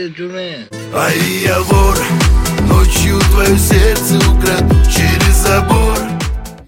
А я вор, ночью твое сердце украду через забор.